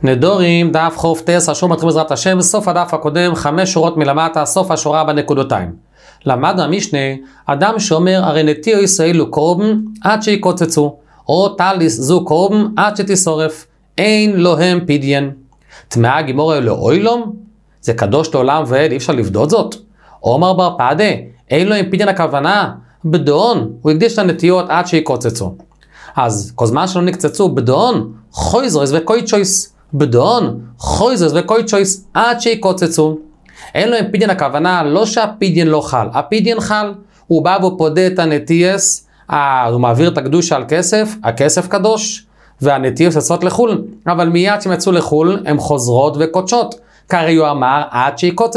נדורים, דף חוף טס, השור מתחיל בעזרת השם, סוף הדף הקודם, 5 שורות מלמטה, סוף השורה בנקודותיים. למדנו המשנה, אדם שאומר, הרי נטיו ישראל הוא קורבן עד שיקוצצו, או טליס זו קורבן עד שתשורף, אין להם פדיין. תמאה גימורה לאוילום, זה קדוש לעולם ועד, אי אפשר לבדות זאת. עומר בר פדה, אין להם פדיין הכוונה, בדון, הוא הקדיש לנטיות עד שיקוצצו. אז כל זמן שלא נקצצו בדון, חויזרס וקויצ'ויס, בדון, חויזרס וקויצ'ויס, עד שיקוצצו. אין לו פדיין הכוונה, לא שהפדיין לא חל, הפדיין חל, הוא בא ופודה את הנטייס, הוא מעביר את הקדושה על כסף, הכסף קדוש, והנטייס יוצאות לחול, אבל מיד שהם יצאו לחול, הם חוזרות וקודשות, כרי הוא אמר, עד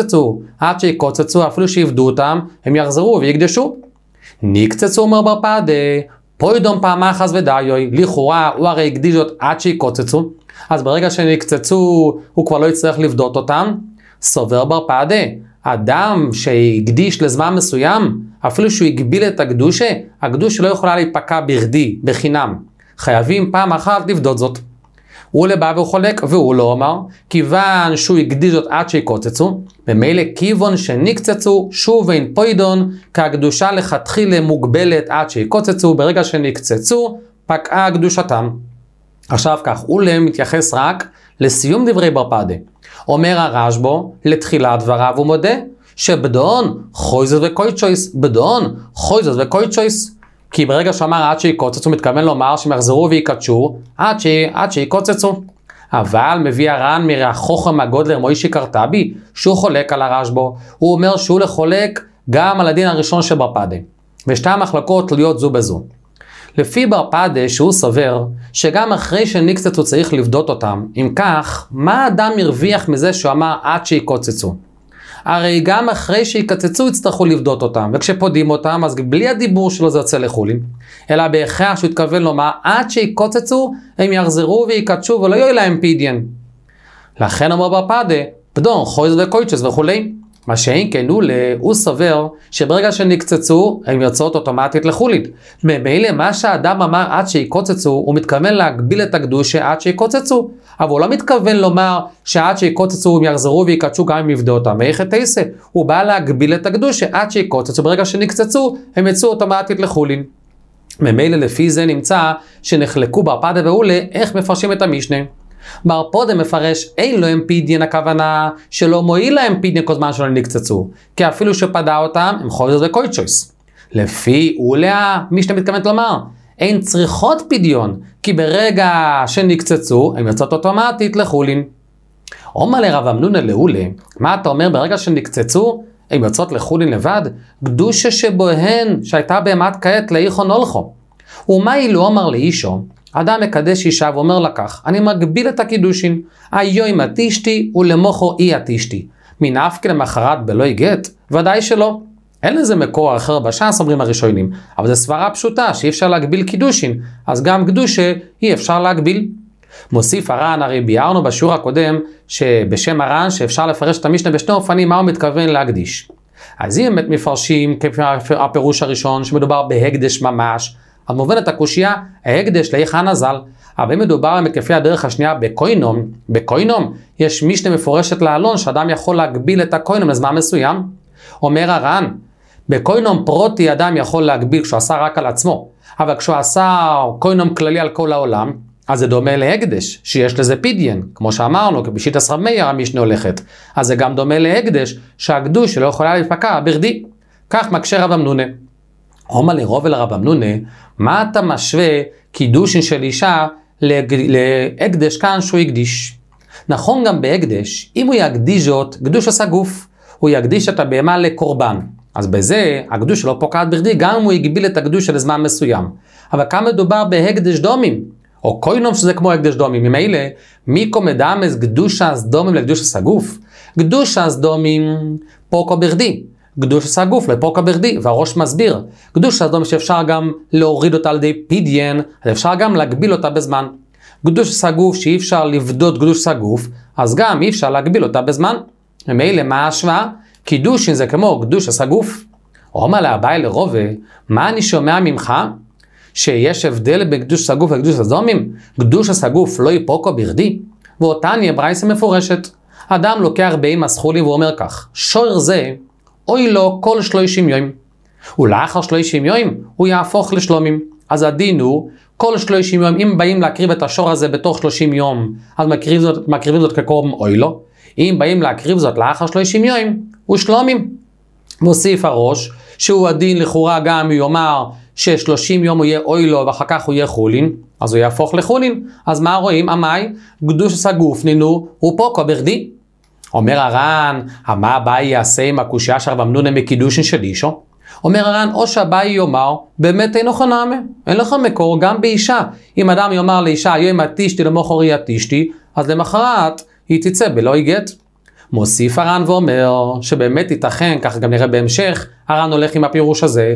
שיקוצצו, אפילו שיבדו אותם, הם יחזרו ויקדשו. נקצצו אומר בר פדה, פוידום פעמה חס ודיוי, לכאורה הוא הרי הקדיש זאת עד שיקוצצו, אז ברגע שנקצצו הוא כבר לא יצטרך לבדות אותם. סובר בר פדה, אדם שהקדיש לזמן מסוים, אפילו שהוא הגביל את הקדושה, הקדושה לא יכולה להיפקע בכדי, בחינם. חייבים פעם אחת לבדות זאת. הוא לבא וחולק, והוא לא אומר, כיוון שהוא הקדיש זאת עד שיקוצצו, במילא כיוון שנקצצו, שוב אין פוידון, כהקדושה לכתחילה מוגבלת עד שיקוצצו, ברגע שנקצצו, פקעה קדושתם. עכשיו כך, הוא מתייחס רק לסיום דברי בר פדה. אומר הרשב"א, לתחילת דבריו הוא מודה, שבדון חויזרס וקויצ'ויס, בדון חויזרס וקויצ'ויס, כי ברגע שאמר עד שיקוצצו, מתכוון לומר שהם יחזרו ויקדשו, עד שיקוצצו. אבל מביא הר"ן מרחוכם הגודלר מוישי קרטבי, שהוא חולק על הרשב"א, הוא אומר שהוא לחולק גם על הדין הראשון של בר פדה, ושתי המחלקות תלויות זו בזו. לפי בר פדה שהוא סובר שגם אחרי שנקצצו צריך לבדות אותם, אם כך, מה האדם ירוויח מזה שהוא אמר עד שיקוצצו? הרי גם אחרי שיקצצו יצטרכו לבדות אותם, וכשפודים אותם אז בלי הדיבור שלו זה יוצא לחולים, אלא בהכרח שהוא התכוון לומר עד שיקוצצו הם יחזרו ויקדשו ולא יהיו להם פדיין. לכן אומר בר פדה, בדון חויזרס וקויצ'ויס וכולי. מה שאין כן הוא סובר שברגע שנקצצו הם יוצאות אוטומטית לחולית. ממילא מה שהאדם אמר עד שיקוצצו הוא מתכוון להגביל את הקדושה עד שיקוצצו, אבל הוא לא מתכוון לומר שעד שיקוצצו הם יחזרו ויקדשו גם אם יבדו אותם. איך תעשה? הוא בא להגביל את הקדושה עד שיקוצצו, ברגע שנקצצו הם יצאו אוטומטית לחולין. ממילא לפי זה נמצא שנחלקו בר פדה ואולה איך מפרשים את המשנה. בר פודה מפרש אין להם פדיין, הכוונה שלא מועיל להם פדיין כל זמן שלא נקצצו, כי אפילו שפדה אותם הם חויזרס וקויצ'ויס. לפי אולה משנה מתכוונת לומר אין צריכות פדיון, כי ברגע שנקצצו הם יוצאות אוטומטית לחולין. אומר לרב אמנונה לאולה, מה אתה אומר ברגע שנקצצו הם יוצאות לחולין לבד? קדושה שבוהן שהייתה בהמת כעת לאיכון הולכו. ומה אילו אומר לאישו, אדם מקדש אישה ואומר לה כך, אני מגביל את הקידושין, היום עתישתי ולמוחו אי עתישתי. מנפקי למחרת בלוי גט? ודאי שלא. אין לזה מקור אחר בש"ס אומרים הראשונים, אבל זו סברה פשוטה שאי אפשר להגביל קידושין, אז גם קדושה אי אפשר להגביל. מוסיף הר"ן, הרי ביארנו בשיעור הקודם שבשם הר"ן שאפשר לפרש את המשנה בשני אופנים מה הוא מתכוון להקדיש. אז אם באמת מפרשים כפי הפירוש הראשון שמדובר בהקדש ממש, אז מובנת הקושייה, ההקדש להיכן הזל, אבל אם מדובר כפי הדרך השנייה בקוינום, יש משנה מפורשת לעלון שאדם יכול להגביל את הקוינום לזמן מסוים. אומר הר"ן, בקוינום פרוטי אדם יכול להגביל כשהוא עשה רק על עצמו, אבל כשהוא עשה קוינום כללי על כל העולם, אז זה דומה להקדש, שיש לזה פדיין, כמו שאמרנו, בשיטת רב מאיר המשנה הולכת, אז זה גם דומה להקדש, שהקדושה לא יכולה להיפקע בכדי. כך מקשה רב אמנונה. אומר לרוב לרב אמנונה, מה אתה משווה קידושין של אישה להקדש כאן שהוא יקדיש? נכון גם בהקדש, אם הוא יקדיש זאת, קדוש עשה גוף, הוא יקדיש את הבהמה לקורבן. אז בזה הקדוש לא פוקעת בכדי, גם אם הוא יגביל את הקדוש לזמן מסוים. אבל כאן מדובר בהקדש דומים, או קוינום שזה כמו הקדש דומים. ממילא, מיקו מדמס קדושה דומים לקדוש הגוף. קדושה דומים פוקו בכדי. קדוש הגוף לפוקה בכדי, והראש מסביר. קדושה דומים שאפשר גם להוריד אותה על ידי פדיין, אז אפשר גם להגביל אותה בזמן. קדוש הגוף שאי אפשר לבדות קדוש הגוף, אז גם אי אפשר להגביל אותה בזמן. ממילא מה ההשוואה? קידושין זה כמו קדוש הגוף. אומר לאביי לרובה, מה אני שומע ממך? שיש הבדל בין קדוש הגוף וקדוש הדומים? קדוש הגוף לא יפוקו בכדי? ואותן יהיה ברייסה מפורשת. אדם לוקח בהמה סחולים ואומר כך, שור זה, אוי לו כל 30 יום. ולאחר 30 יום הוא יהפוך לשלומים. אז הדין הוא, כל 30 יום, אם באים להקריב את השור הזה בתוך 30 יום, אז מקריבים זאת כקורבן אוי לו. אם באים להקריב זאת לאחר 30 יום, הוא שלומים. מוסיף הראש, שהוא הדין לכאורה גם יאמר ש30 יום הוא יהיה אוי לו ואחר כך הוא יהיה חולין, אז הוא יהפוך לחולין. אז מה רואים? אמי, קדושת הגוף נינו, הוא פה כברדי. אומר הר"ן, מה אביי יעשה עם הקושיה של רב אמנונה מקידושין של אישו? אומר הר"ן, או שאביי יאמר, באמת אינו חנמה, אין לך מקור גם באישה. אם אדם יאמר לאישה, היום התישתי למחרי התישתי, אז למחרת היא תצא בלא גט. מוסיף הר"ן ואומר שבאמת ייתכן, כך גם נראה בהמשך, הר"ן הולך עם הפירוש הזה,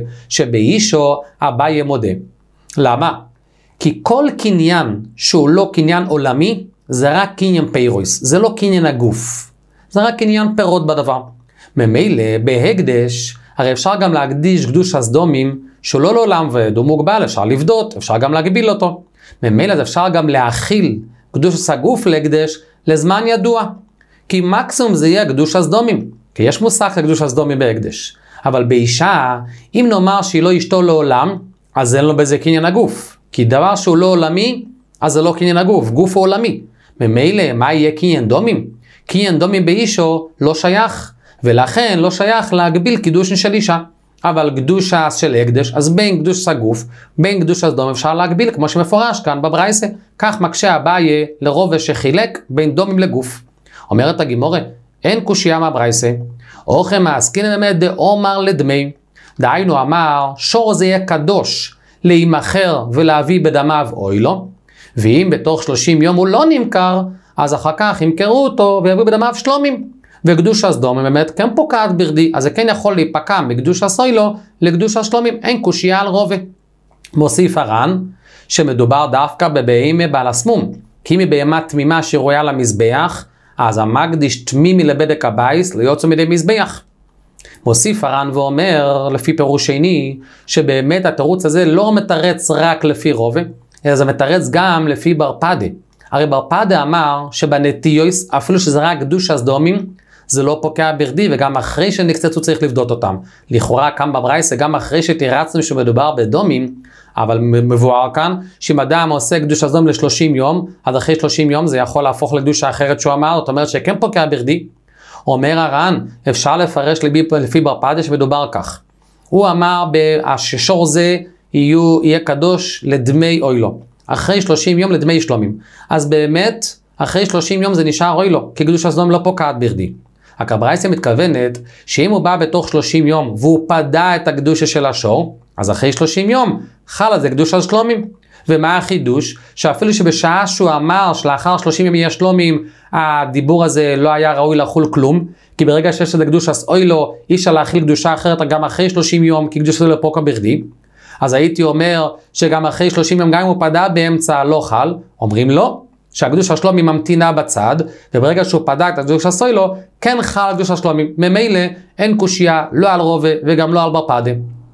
שבאישו אביי מודה. למה? כי כל קניין שהוא לא קניין עולמי, זה רק קניין פיירויס, זה לא קניין הגוף. זה רק קניין פירות בדבר. ממילא, בהקדש, הרי אפשר גם להקדיש קדוש הסדומים, שהוא לא לעולם ועד, הוא מוגבל, אפשר לבדות, אפשר גם להגביל אותו. ממילא אפשר גם להכיל קדוש הגוף להקדש לזמן ידוע. כי מקסימום זה יהיה קדוש הסדומים, כי יש מושג לקדוש הסדומים בהקדש. אבל באישה, אם נאמר שהיא לא אשתו לעולם, אז אין לו בזה קניין הגוף. כי דבר שהוא לא עולמי, אז זה לא קניין הגוף, גוף הוא עולמי. ממילא, מה יהיה קניין דומים? קניין דומים באישו לא שייך, ולכן לא שייך להגביל קידושין של אישה. אבל קדושה של הקדש, אז בין קדוש הגוף, בין קדוש הסדום אפשר להגביל, כמו שמפורש כאן בברייסה. כך מקשה אביי לרוב שחילק בין דומים לגוף. אומרת הגימורה, אין קושיה מהברייסה, אוכם העסקין באמת דאומר לדמי. דהיינו אמר, שור זה יהיה קדוש להימכר ולהביא בדמיו אוי לו, ואם בתוך 30 יום הוא לא נמכר, אז אחר כך ימכרו אותו ויביאו בדמיו שלומים. וקדוש הסדום באמת כן פוקעת ברדי, אז זה כן יכול להיפקע מקדוש הסוילו לקדוש השלומים, אין קושיה על רובה. מוסיף הר"ן, שמדובר דווקא בבהמה בעל הסמום, כי אם היא בהמה תמימה שרויה למזבח, אז המקדיש תמימי לבדק הבייס לא יוצא מידי מזבח. מוסיף הר"ן ואומר, לפי פירוש שני, שבאמת התירוץ הזה לא מתרץ רק לפי רובה, אלא זה מתרץ גם לפי בר פדה. הרי בר פדה אמר שבנטיוס, אפילו שזה רק קדוש הסדומים, זה לא פוקע ברדי, וגם אחרי שנקצצו צריך לבדות אותם. לכאורה כאן בברייסה, גם אחרי שתירצנו שמדובר בדומים, אבל מבואר כאן, שאם אדם עושה קדוש הסדום ל-30 יום, אז אחרי 30 יום זה יכול להפוך לקדושה אחרת שהוא אמר, זאת אומרת שכן פוקע ברדי. אומר הר"ן, אפשר לפרש לפי בר פדה שמדובר כך. הוא אמר שהשור זה יהיה קדוש לדמי אוי לו. אחרי 30 יום לדמי שלומים. אז באמת, אחרי 30 יום זה נשאר אוי לו, כי קדוש הסדום לא פוקעת ברדי. הברייסה מתכוונת שאם הוא בא בתוך 30 יום והוא פדה את הקדושה של השור, אז אחרי 30 יום חל על זה קדוש השלומים. ומה החידוש? שאפילו שבשעה שהוא אמר שלאחר 30 יום יהיה שלומים, הדיבור הזה לא היה ראוי לחול כלום, כי ברגע שיש את הקדוש אוי לו, אי אפשר להכיל קדושה אחרת גם אחרי 30 יום, כי קדושה לא פוקע ברדי. אז הייתי אומר שגם אחרי 30 יום, גם אם הוא פדה באמצע לא חל, אומרים לא, שהקדוש השלומי ממתינה בצד, וברגע שהוא פדה את הקדוש הסוילו, כן חל על קדוש השלומי. ממילא אין קושיה לא על רובה וגם לא על בר פדה.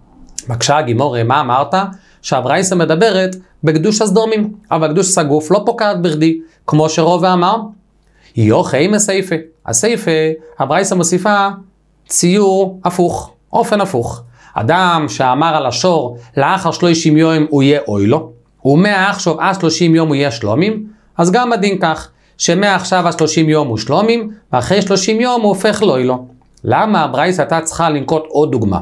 בקשה הגימורה, מה אמרת? שהברייסה מדברת בקדוש הסדומים, אבל קדוש הגוף לא פוקעת ברדי, כמו שרובה אמר. יוחי מסייפה. הסייפה, הברייסה מוסיפה ציור הפוך, אופן הפוך. אדם שאמר על השור, לאחר 30 יום הוא יהיה אוי לו, ומעכשיו עד 30 יום הוא יהיה שלומים, אז גם הדין כך, שמעכשיו עד 30 יום הוא שלומים, ואחרי 30 יום הוא הופך לאוי לו. למה הברייסה הייתה צריכה לנקוט עוד דוגמה?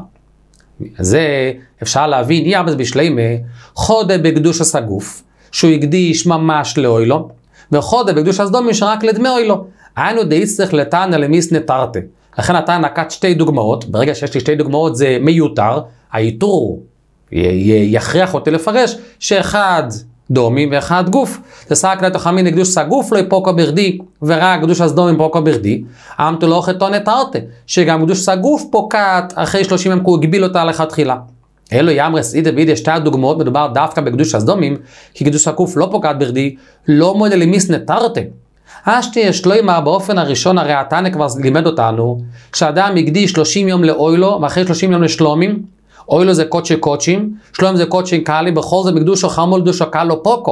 זה אפשר להבין, אי אבס בשלימה, חודה בקדוש הגוף, שהוא הקדיש ממש לאוי לו, וחודה בקדוש הסדומים שרק לדמי אוי לו. היינו דאיצטרך לתנא למיס נטרתה. לכן אתה נקט שתי דוגמאות, ברגע שיש לי שתי דוגמאות זה מיותר, היתור יכריח אותי לפרש שאחד דומים ואחד גוף. תסק לתחמין קדוש הגוף לא יפוקע ברדי, ורק קדוש הסדומים פוקע ברדי. אמתו לא חתו נטרתה, שגם קדוש הגוף פוקעת אחרי 30 יום, כי הוא הגביל אותה לכתחילה. אלו יאמרס אידה בידי שתי הדוגמאות, מדובר דווקא בקדוש הסדומים, כי קדוש הגוף לא פוקעת ברדי, לא מודל למיס נטרתה. יש לו אמר באופן הראשון, הרי התנא כבר לימד אותנו, כשאדם הקדיש 30 יום לאוי לו, ואחרי 30 יום לשלומים, אוי לו זה קודשי קודשים, שלום זה קודשי קלי, בכל זה מקדושו חמול דושו קלו פוקו.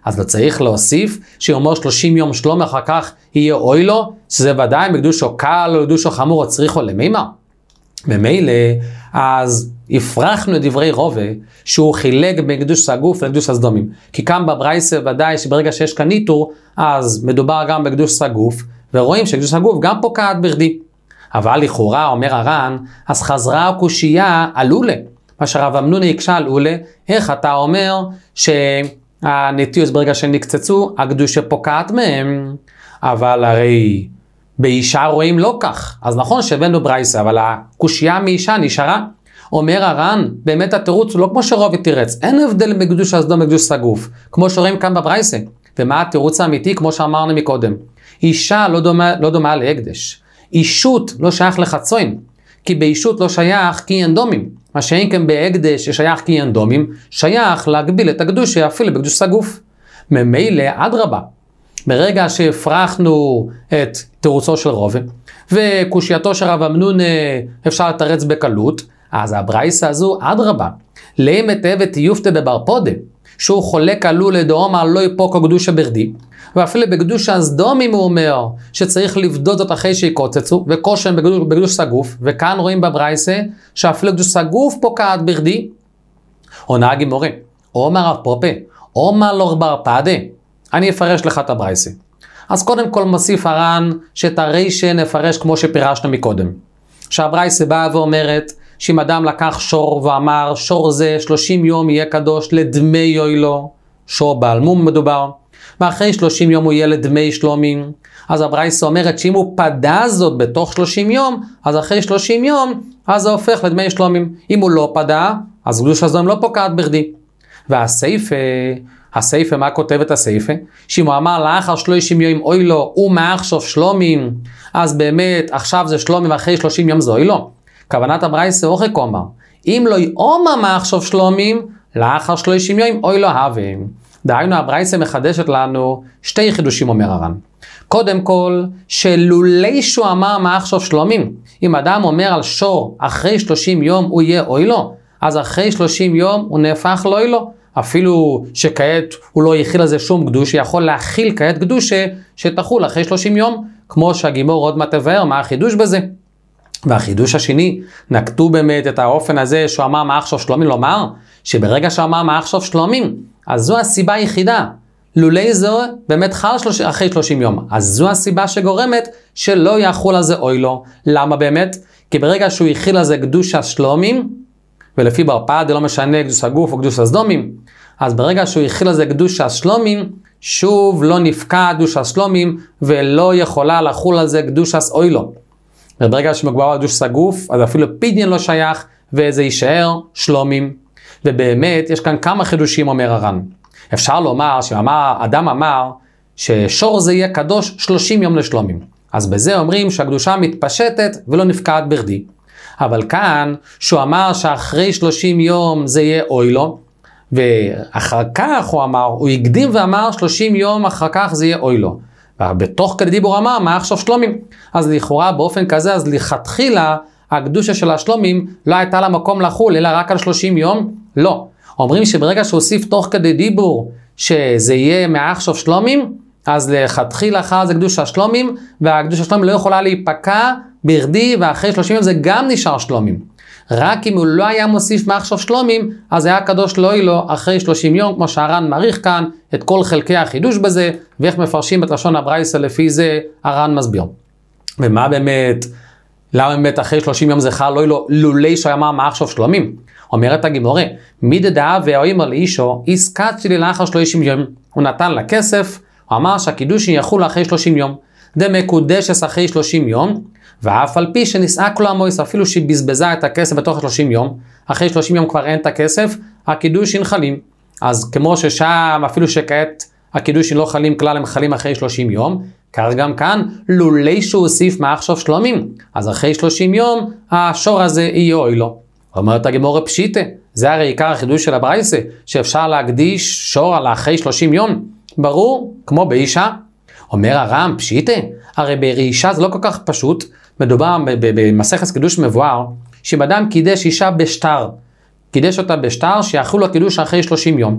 אז לא צריך להוסיף שיאמר 30 יום שלום אחר כך יהיה אוי לו, שזה ודאי בקדושו קל או בקדושו חמור או צריכו למימה. במילא, אז הפרחנו את דברי רובה שהוא חילק בין קדוש הגוף לקדוש הסדומים. כי כאן בברייסה ודאי שברגע שיש כאן ניטור, אז מדובר גם בקדוש הגוף, ורואים שקדוש הגוף גם פוקעת בכדי. אבל לכאורה, אומר הר"ן, אז חזרה הקושייה על אולה. מה שרב אמנון הקשה על אולה, איך אתה אומר שהנטיוס ברגע שנקצצו, הקדושה פוקעת מהם, אבל הרי באישה רואים לא כך. אז נכון שהבאנו ברייסה, אבל הקושייה מאישה נשארה. אומר הר"ן, באמת התירוץ הוא לא כמו שרובי תירץ, אין הבדל בקדוש הסדום ובקדוש הגוף, כמו שרואים כאן בברייסה. ומה התירוץ האמיתי? כמו שאמרנו מקודם, אישה לא דומה להקדש. אישות לא שייך לחצוין, כי באישות לא שייך קניין דומים. מה שאין כן בהקדש ששייך קניין דומים, שייך להגביל את הקדושה אפילו בקדוש הגוף. ממילא אדרבה, ברגע שהפרחנו את תירוצו של רובה, וקושייתו של רב אמנון אפשר לתרץ בקלות, אז הברייסה הזו אדרבה, לאמת אבת יופתה בבר פודה, שהוא חולק עלו לדאומה לא יפוקו קדושה ברדי, ואפילו בקדושה הסדומים הוא אומר שצריך לבדות זאת אחרי שיקוצצו, וקושם בקדוש הגוף, וכאן רואים בברייסה שאפילו קדוש הגוף פוקעת ברדי. עונה הגימורה, אומר רב פופה, אומר לו בר פדה, אני אפרש לך את הברייסה. אז קודם כל מוסיף הר"ן שאת הריישה נפרש כמו שפירשנו מקודם. שהברייסה באה ואומרת שאם אדם לקח שור ואמר שור זה 30 יום יהיה קדוש לדמי יוילו, שור בעל מום מדובר, ואחרי 30 יום הוא יהיה לדמי שלומים, אז הברייסה אומרת שאם הוא פדה זאת בתוך 30 יום, אז אחרי 30 יום, אז זה הופך לדמי שלומים. אם הוא לא פדה, אז קדוש הסדום לא פוקעת בכדי. והסייפה, מה כותבת הסייפה? שאם הוא אמר לאחר 30 יום אוי לו, הוא מעכשיו שלומים, אז באמת עכשיו זה שלומים ואחרי 30 יום זה אוי לו. כוונת הברייסה אורך אומר, אם לא יאמר מעכשיו שלומים, לאחר 30 יום אוי לו הווים. דהיינו הברייסה מחדשת לנו שתי חידושים אומר הר"ן. קודם כל, שלולי שהוא אמר מעכשיו שלומים, אם אדם אומר על שור אחרי 30 יום הוא יהיה אוי לו, אז אחרי 30 יום הוא נהפך לאוי לו. אפילו שכעת הוא לא יכיל לזה שום קדוש, יכול להכיל כעת קדושה שתחול אחרי 30 יום, כמו שהגימור עוד מתבאר מה החידוש בזה. והחידוש השני, נקטו באמת את האופן הזה שהוא אמר מעכשיו שלומים, לומר שברגע שהוא אמר מעכשיו שלומים, אז זו הסיבה היחידה. לולי זו באמת חל אחרי 30 יום. אז זו הסיבה שגורמת שלא יחול על זה אוי לו. למה באמת? כי ברגע שהוא הכיל על זה קדוש השלומים, ולפי ברפד זה לא משנה קדוש הגוף או קדוש הסדומים, אז ברגע שהוא הכיל על זה קדוש השלומים, שוב לא נפקע קדוש השלומים, ולא יכולה לחול על זה קדוש אוי לו. וברגע שמגבר על קדוש הגוף, אז אפילו פידיין לא שייך, וזה יישאר שלומים. ובאמת יש כאן כמה חידושים אומר הר"ן. אפשר לומר שאדם אמר ששור זה יהיה קדוש 30 יום לשלומים. אז בזה אומרים שהקדושה מתפשטת ולא נפקעת בכדי. אבל כאן שהוא אמר שאחרי 30 יום זה יהיה אוי לו, ואחר כך הוא הקדים ואמר 30 יום אחר כך זה יהיה אוי לו. ובתוך כדי דיבור אמר מה עכשיו שלומים. אז לכאורה באופן כזה, אז לכתחילה הקדושה של השלומים לא הייתה לה מקום לחול, אלא רק על 30 יום? לא. אומרים שברגע שהוסיף תוך כדי דיבור שזה יהיה מעכשיו שלומים, אז לכתחילה חל זה קדוש השלומים, והקדוש השלומים לא יכולה להיפקע ברדי, ואחרי 30 יום זה גם נשאר שלומים. רק אם הוא לא היה מוסיף מעכשיו שלומים, אז היה קדוש לא יהיה לו אחרי 30 יום, כמו שהר"ן מעריך כאן את כל חלקי החידוש בזה, ואיך מפרשים את לשון הברייסה לפי זה הר"ן מסביר. ומה באמת, למה באמת אחרי 30 יום זה חל לא יהיה לו לולי שאמר מעכשיו שלומים? אומרת הגימורה, מי דדעה והאימר לאישו, עסקת שלי לאחר 30 יום, הוא נתן לה כסף, הוא אמר שהקידושין יחול אחרי 30 יום, דמקודשס אחרי 30 יום, ואף על פי שנסעק לו המויס, אפילו שהיא בזבזה את הכסף בתוך 30 יום, אחרי 30 יום כבר אין את הכסף, הקידושין חלים. אז כמו ששם, אפילו שכעת הקידושין לא חלים כלל, הם חלים אחרי 30 יום, כך גם כאן, לולי שהוא הוסיף מעכשיו שלומים, אז אחרי 30 יום, השור הזה יהיה אוי לו. אומרת הגימורה פשיטה, זה הרי עיקר החידוש של הברייסה, שאפשר להקדיש שור על אחרי 30 יום. ברור, כמו באישה. אומר הר"ם פשיטה, הרי באישה זה לא כל כך פשוט, מדובר במסכת קידוש מבואר, שאם אדם קידש אישה בשטר, קידש אותה בשטר שיחול לו קידוש אחרי 30 יום.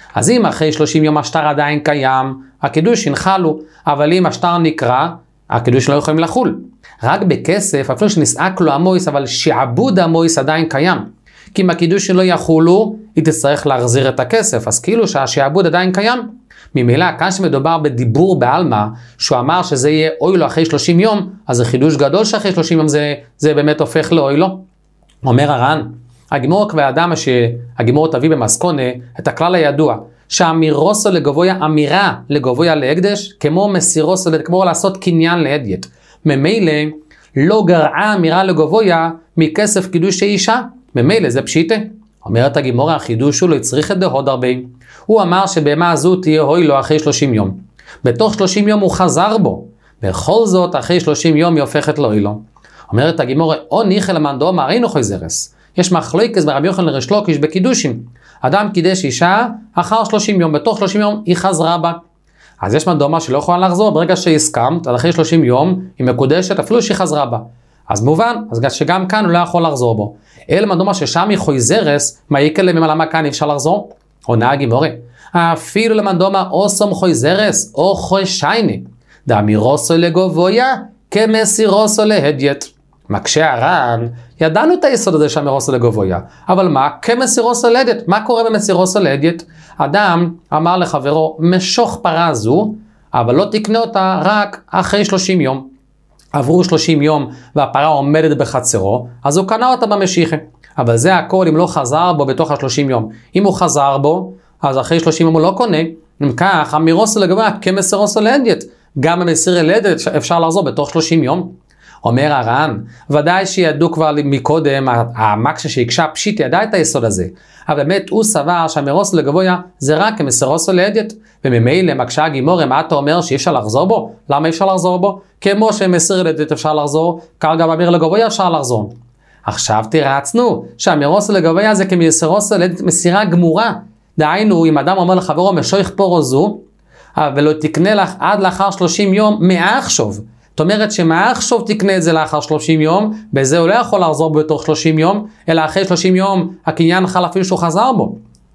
אז אם אחרי 30 יום השטר עדיין קיים, הקידוש ינחלו, אבל אם השטר נקרא, הקידוש לא יכולים לחול. רק בכסף, אפילו שנסעק לו המויס, אבל שעבוד המויס עדיין קיים. כי אם הקידוש לא יחולו, היא תצטרך להחזיר את הכסף, אז כאילו שהשעבוד עדיין קיים. ממילא, כאן שמדובר בדיבור בעלמא, שהוא אמר שזה יהיה אוי לו אחרי 30 יום, אז זה חידוש גדול שאחרי 30 יום זה באמת הופך לאוי לו. אומר הר"ן, הגמור כבר אדם שהגמור תביא במסכונה את הכלל הידוע, שאמירוסו לגבויה, אמירה לגבויה להקדש, כמו מסירוסו, כמו לעשות קניין להדיוט. ממילא לא גרעה אמירה לגבויה מכסף קידוש אישה, ממילא זה פשיטה. אומרת הגמור, החידוש הוא לא צריך את דהוד הרבה. הוא אמר שבהמה הזו תהיה הוי לו אחרי 30 יום. בתוך 30 יום הוא חזר בו. בכל זאת, אחרי 30 יום היא הופכת לו לו. אומרת הגמור, או ניחא למאן דאמר אינו חוזרס. יש מחלוקת ברבי יוחנן לריש לקיש בקידושים. אדם קידש אישה אחר 30 יום, בתוך 30 יום היא חזרה בה. אז יש מאן דאמר שלא יכולה לחזור, ברגע שהסכמת, עד אחרי 30 יום היא מקודשת, אפילו שהיא חזרה בה. אז מובן, אז שגם כאן הוא לא יכול לחזור בו. אלא מאן דאמר ששם היא חוזרס, מה יקרה למה כאן אפשר לחזור? עונה הגמור, אפילו למאן דאמר או סום חוזרס או חושייני, דאמירוסו לגבויה כמסירוסו להדיוט. מקשה הר"ן, ידענו את היסוד הזה שהמירוסו לגבויה, אבל מה? כמסירוסו להדיוט. מה קורה במסירוסו להדיוט? אדם אמר לחברו, משוך פרה זו, אבל לא תקנה אותה רק אחרי 30 יום. עברו 30 יום והפרה עומדת בחצרו, אז הוא קנה אותה במשיחה. אבל זה הכל אם לא חזר בו בתוך ה-30 יום. אם הוא חזר בו, אז אחרי 30 יום הוא לא קונה. אם כך, המירוסו לגבויה כמסירוסו להדיוט. גם במסיר להדיוט אפשר לחזור בתוך 30 יום. אומר הר"ן, ודאי שידעו כבר מקודם, המקשה שהקשה פשיט ידע את היסוד הזה, אבל באמת הוא סבר שהמירוסו לגבויה זה רק כמסירוסו להדיוט, וממילא מקשה הגמור, מה אתה אומר שאי אפשר לחזור בו? למה אי אפשר לחזור בו? כמו שמסיר להדיוט אפשר לחזור, כך גם במיר לגבויה אפשר לחזור. עכשיו תרצנו שהמירוסו לגבויה זה כמסירוסו להדיוט מסירה גמורה, דהיינו אם אדם אומר לחברו משויך פורו זו, ולא תקנה לך עד לאחר 30 יום מעכשיו, זאת אומרת שמעכשיו תקנה את זה לאחר 30 יום, בזה הוא לא יכול לחזור בו בתוך 30 יום, אלא אחרי 30 יום הקניין חל אפילו שהוא חזר בו.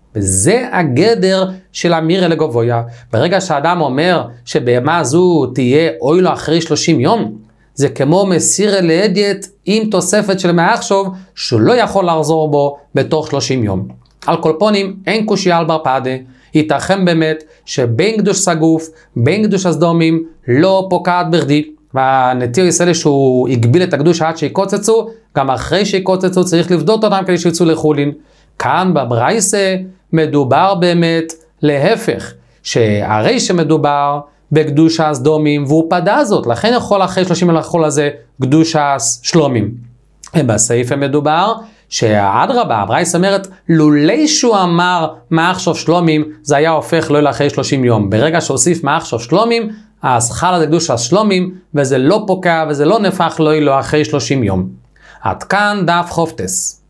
וזה הגדר של אמירה לגבויה. ברגע שהאדם אומר שבהמה זו תהיה אוי לו אחרי 30 יום, זה כמו מסירה להדיוט עם תוספת של מעכשיו שהוא לא יכול לחזור בו בתוך 30 יום. על כל פונים אין קושיה על בר פדה, ייתכן באמת שבין קדוש סגוף, בין קדוש הסדומים לא פוקעת בכדי. והנטייה ישראל שהוא הגביל את הקדוש עד שיקוצצו, גם אחרי שיקוצצו צריך לבדות אותם כדי שיצאו לחולין. כאן בברייסה מדובר באמת להפך, שהרי שמדובר בקדוש הסדומים והוא פדה זאת, לכן יכול אחרי 30 לחול הזה קדוש השלומים. בסעיף מדובר שהאדרבה, הברייסה אומרת, לולי שהוא אמר מה עכשיו שלומים, זה היה הופך לא לאחרי 30 יום. ברגע שהוסיף מה עכשיו שלומים, אז חל על קדוש השלומים, וזה לא פוקע, וזה לא נפח לא אחרי 30 יום. עד כאן דף חופטס.